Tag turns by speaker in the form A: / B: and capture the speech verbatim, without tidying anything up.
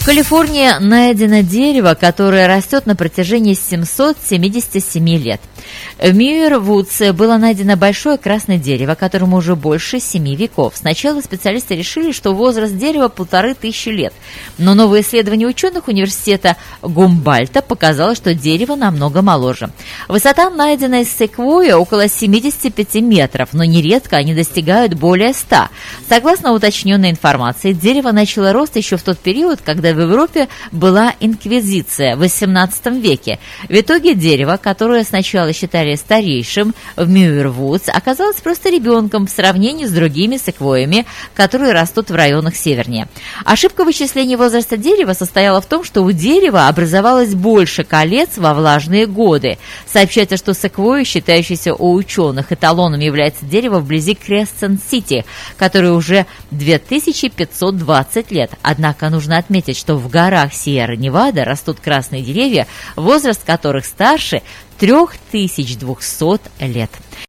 A: Калифорнии найдено дерево, которое растет на протяжении семисот семидесяти семи лет. В Мюир-Вудсе было найдено большое красное дерево, которому уже больше семи веков. Сначала специалисты решили, что возраст дерева полторы тысячи лет, но новое исследование ученых университета Гумбольдта показало, что дерево намного моложе. Высота найденной секвойи около семидесяти пяти метров, но нередко они достигают более ста. Согласно уточненной информации, дерево начало рост еще в тот период, когда в Европе была инквизиция в восемнадцатом веке. В итоге дерево, которое сначала считали старейшим в Мюир-Вудс, оказалось просто ребенком в сравнении с другими секвойями, которые растут в районах севернее. Ошибка вычисления возраста дерева состояла в том, что у дерева образовалось больше колец во влажные годы. Сообщается, что секвойя, считающаяся у ученых эталоном, является дерево вблизи Кресцент-Сити, которое уже две тысячи пятьсот двадцать лет. Однако нужно отметить, что в горах Сьерра-Невада растут красные деревья, возраст которых старше трех тысяч двухсот лет.